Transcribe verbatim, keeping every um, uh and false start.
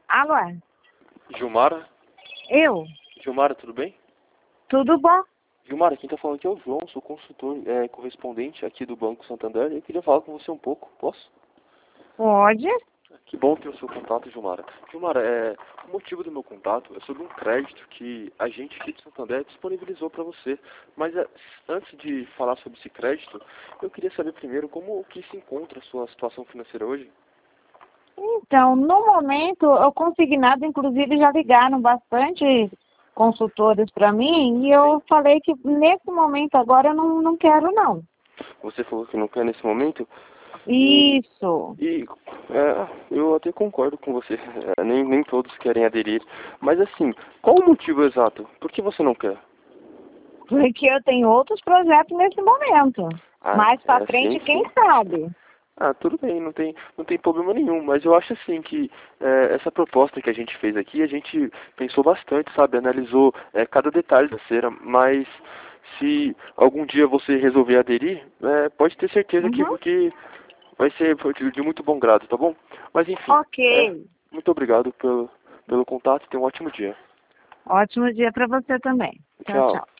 Alô? Gilmara? Eu? Gilmara, tudo bem? Tudo bom? Gilmara, quem tá falando aqui é o João, sou consultor é, correspondente aqui do Banco Santander. Eu queria falar com você um pouco, posso? Pode. Que bom ter o seu contato, Gilmara. Gilmara, é, o motivo do meu contato é sobre um crédito que a gente aqui do Santander disponibilizou para você. Mas é, antes de falar sobre esse crédito, eu queria saber primeiro como que se encontra a sua situação financeira hoje. Então, no momento, eu consignado, inclusive, já ligaram bastante consultores para mim e eu falei que nesse momento agora eu não, não quero, não. Você falou que não quer nesse momento? Isso. E é, eu até concordo com você, é, nem, nem todos querem aderir. Mas assim, qual o motivo exato? Por que você não quer? Porque eu tenho outros projetos nesse momento. Ah, Mais é para frente, assim, quem sim. sabe? Ah, tudo bem, não tem, não tem problema nenhum, mas eu acho assim que é, essa proposta que a gente fez aqui, a gente pensou bastante, sabe, analisou é, cada detalhe da cera, mas se algum dia você resolver aderir, é, pode ter certeza que, Uhum. que vai ser de de muito bom grado, tá bom? Mas enfim, é, Ok. muito obrigado pelo, pelo contato e tenha um ótimo dia. Ótimo dia para você também. Tchau, Tchau. tchau.